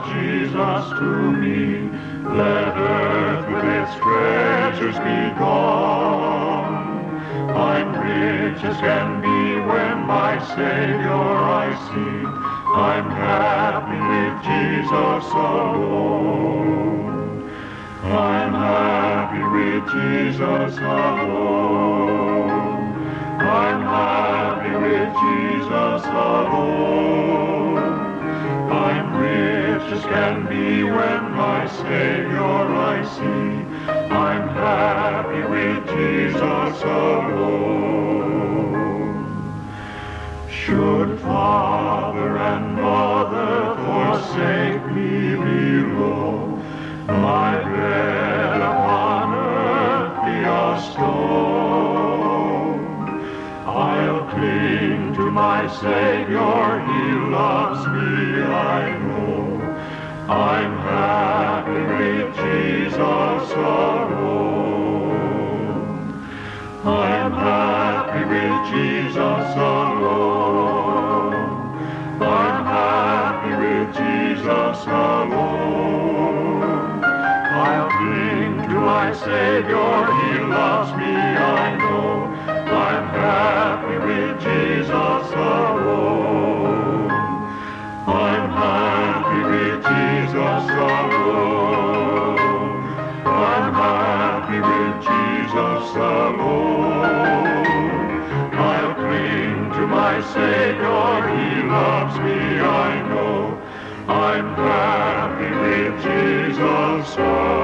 Jesus to me. Let earth with its treasures be gone. I'm rich as can be when my Savior I see. I'm happy with Jesus alone. I'm happy with Jesus alone. I'm happy with Jesus alone. I'm rich as can be when my Savior I see. I'm happy with Jesus alone. Should father and mother forsake me below, my bread upon earth be a stone, I'll cling to my Savior, He loves me, I know. I'm happy with Jesus alone. I'm happy with Jesus alone. I'm happy with Jesus alone. I'll cling to my Savior, He loves me, I know. I'm happy with Jesus alone. I'm happy with Jesus alone. I'm happy with Jesus alone. I'll cling to my Savior, He loves me, I know. I'm happy with Jesus alone.